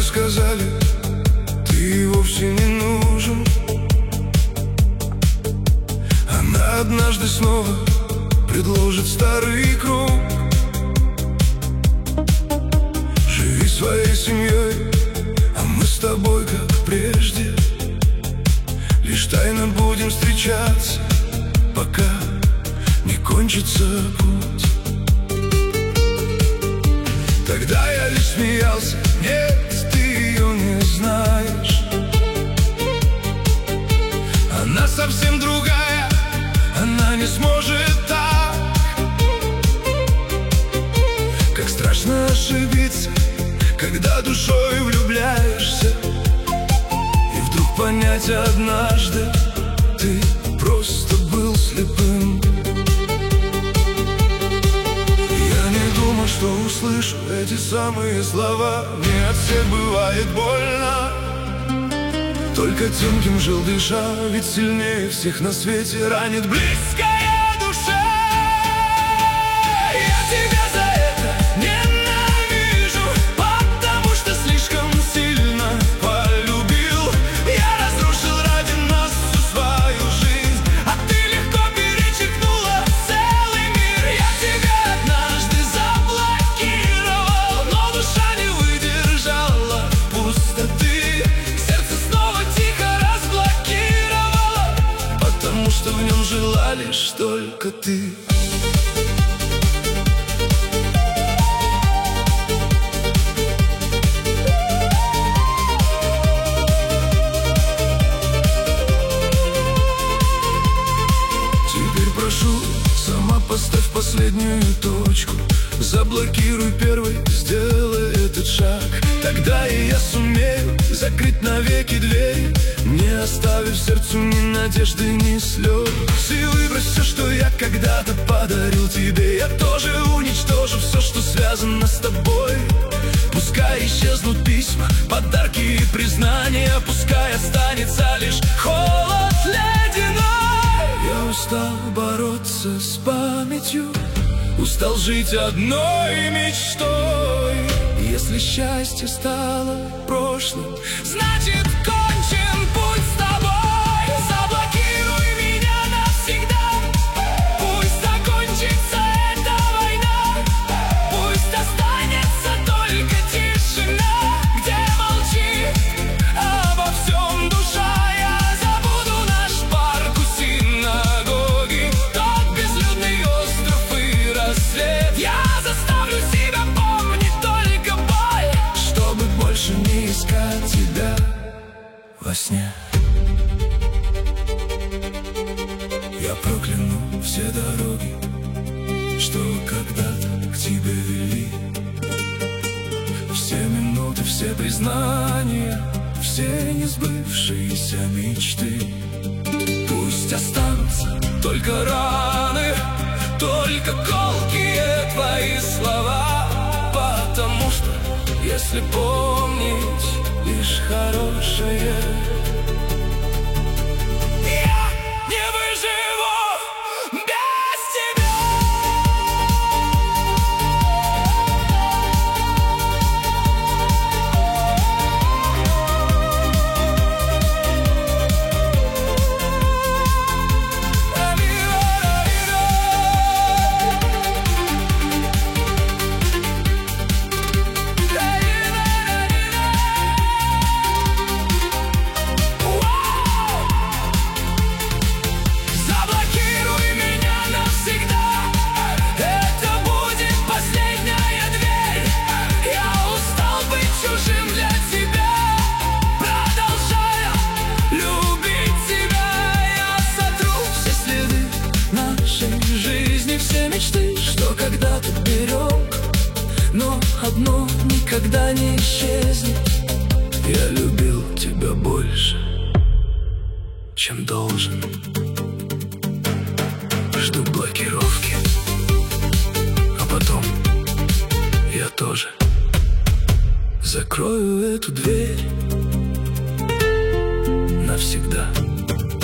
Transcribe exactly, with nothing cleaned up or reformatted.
сказали, ты вовсе не нужен. Она однажды снова предложит старый круг. Живи своей семьей, а мы с тобой как прежде. Лишь тайно будем встречаться, пока не кончится путь. Тогда я лишь смеялся, нет, ты ее не знаешь. Она совсем другая, она не сможет так. Как страшно ошибиться, когда душой влюбляешься, и вдруг понять однажды, ты просто был слепым. Я не думал, что услышу эти самые слова. Мне от всех бывает больно, только тем, кем жил дыша. Ведь сильнее всех на свете ранит близкая душа. Я тебя за это ненавижу, потому что слишком сильно полюбил. Я разрушил ради нас всю свою жизнь, а ты легко перечеркнула целый мир. Я тебя однажды заблокировал, но душа не выдержала пустоты. Сердце снова тихо разблокировала, потому что в нем жила лишь только ты. Теперь прошу, сама поставь последнюю точку. Заблокируй первый, сделай этот шаг. Тогда и я сумею закрыть навеки дверь, не оставив сердцу ни надежды, ни слез. И выбрось все, что я когда-то подарил тебе. Я тоже уничтожу все, что связано с тобой. Пускай исчезнут письма, подарки и признания, пускай останется лишь холод ледяной. Я устал бороться с памятью, устал жить одной мечтой. Если счастье стало прошлым, значит кончен путь с тобой. Заблокируй меня навсегда, пусть закончится эта война. Пусть останется только тишина, где молчит обо всем душа. Я забуду наш парк у синагоги, тот безлюдный остров и рассвет. Я заставлю себя помнить только боль, чтобы больше не искать тебя во сне. Я прокляну все дороги, что когда-то к тебе вели. Все минуты, все признания, все несбывшиеся мечты. Пусть останутся только раны, только колкие твои слова, потому что если помнить лишь хорошее, я не выживу без тебя. Все мечты, что когда-то берег, но одно никогда не исчезнет. Я любил тебя больше, чем должен. Жду блокировки, а потом я тоже закрою эту дверь навсегда.